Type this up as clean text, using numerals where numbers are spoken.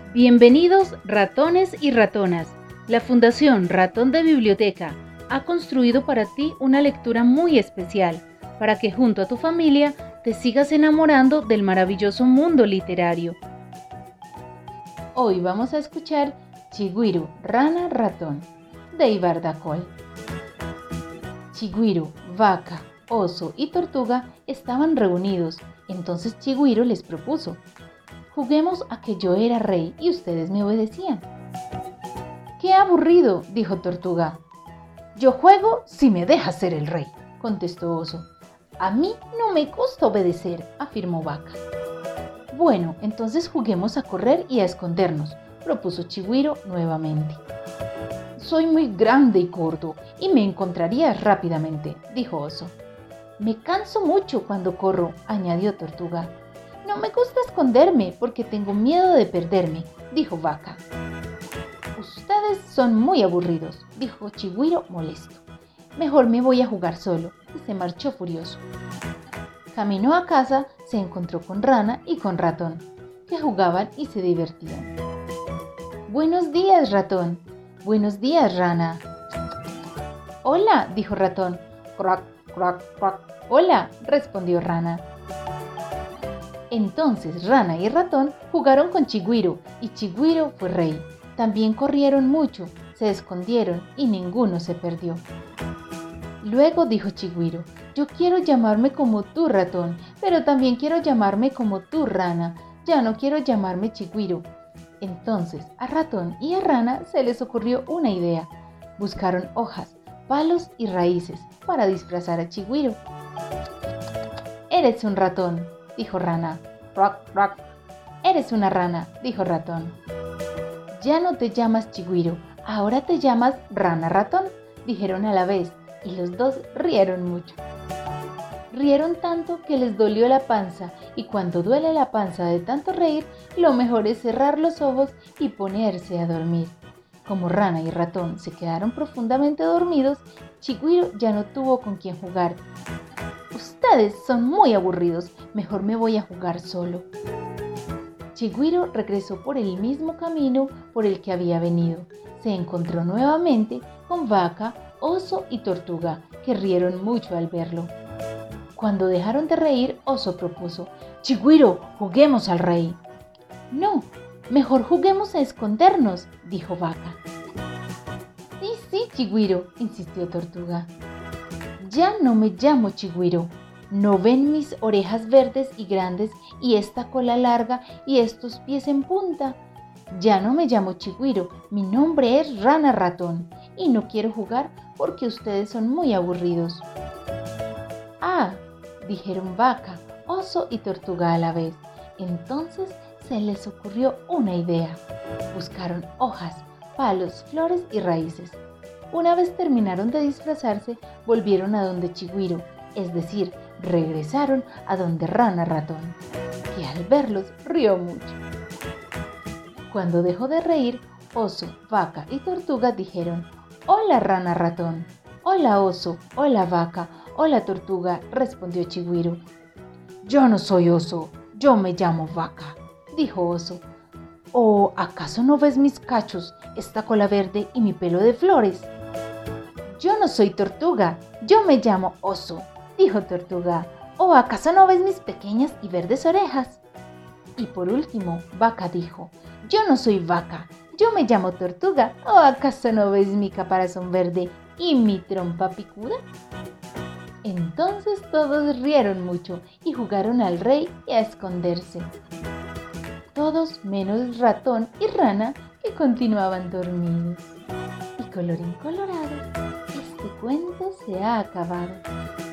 Bienvenidos ratones y ratonas. La Fundación Ratón de Biblioteca ha construido para ti una lectura muy especial para que junto a tu familia te sigas enamorando del maravilloso mundo literario. Hoy vamos a escuchar Chigüiro, Rana, Ratón, de Ivar Dakol. Chigüiro, vaca, oso y tortuga estaban reunidos. Entonces Chigüiro les propuso: juguemos a que yo era rey y ustedes me obedecían. ¡Qué aburrido!, dijo Tortuga. Yo juego si me dejas ser el rey, contestó Oso. A mí no me gusta obedecer, afirmó Vaca. Bueno, entonces juguemos a correr y a escondernos, propuso Chigüiro nuevamente. Soy muy grande y gordo y me encontrarías rápidamente, dijo Oso. Me canso mucho cuando corro, añadió Tortuga. No me gusta esconderme porque tengo miedo de perderme, dijo Vaca. Ustedes son muy aburridos, dijo Chigüiro molesto. Mejor me voy a jugar solo, y se marchó furioso. Caminó a casa, se encontró con Rana y con Ratón, que jugaban y se divertían. Buenos días, Ratón. Buenos días, Rana. Hola, dijo Ratón. Crac, crac, crac. Hola, respondió Rana. Entonces Rana y Ratón jugaron con Chigüiro y Chigüiro fue rey. También corrieron mucho, se escondieron y ninguno se perdió. Luego dijo Chigüiro: yo quiero llamarme como tú, Ratón, pero también quiero llamarme como tú, Rana. Ya no quiero llamarme Chigüiro. Entonces a Ratón y a Rana se les ocurrió una idea. Buscaron hojas, palos y raíces para disfrazar a Chigüiro. Eres un ratón, dijo Rana. Rock, rock. Eres una rana, dijo Ratón. Ya no te llamas Chigüiro, ahora te llamas Rana Ratón, dijeron a la vez, y los dos rieron mucho. Rieron tanto que les dolió la panza, y cuando duele la panza de tanto reír, lo mejor es cerrar los ojos y ponerse a dormir. Como Rana y Ratón se quedaron profundamente dormidos, Chigüiro ya no tuvo con quién jugar. Ustedes son muy aburridos, mejor me voy a jugar solo. Chigüiro regresó por el mismo camino por el que había venido. Se encontró nuevamente con Vaca, Oso y Tortuga, que rieron mucho al verlo. Cuando dejaron de reír, Oso propuso: Chigüiro, juguemos al rey. No, mejor juguemos a escondernos, dijo Vaca. Sí, Chigüiro, insistió Tortuga. Ya no me llamo Chigüiro. ¿No ven mis orejas verdes y grandes y esta cola larga y estos pies en punta? Ya no me llamo Chigüiro, mi nombre es Rana Ratón y no quiero jugar porque ustedes son muy aburridos. Ah, dijeron Vaca, Oso y Tortuga a la vez. Entonces se les ocurrió una idea. Buscaron hojas, palos, flores y raíces. Una vez terminaron de disfrazarse, volvieron a donde Chigüiro, es decir, regresaron a donde Rana Ratón, que al verlos rió mucho. Cuando dejó de reír, Oso, Vaca y Tortuga dijeron: Hola, Rana Ratón. Hola, Oso. Hola, Vaca. Hola, Tortuga, respondió Chigüiro. Yo no soy oso, yo me llamo Vaca, dijo Oso. ¿O acaso no ves mis cachos, esta cola verde y mi pelo de flores? Yo no soy Tortuga, yo me llamo Oso, dijo Tortuga. ¿O acaso no ves mis pequeñas y verdes orejas? Y por último, Vaca dijo: yo no soy Vaca, yo me llamo Tortuga. ¿O acaso no ves mi caparazón verde y mi trompa picuda? Entonces todos rieron mucho y jugaron al rey y a esconderse. Todos menos Ratón y Rana, que continuaban dormidos. Y colorín colorado, este cuento se ha acabado.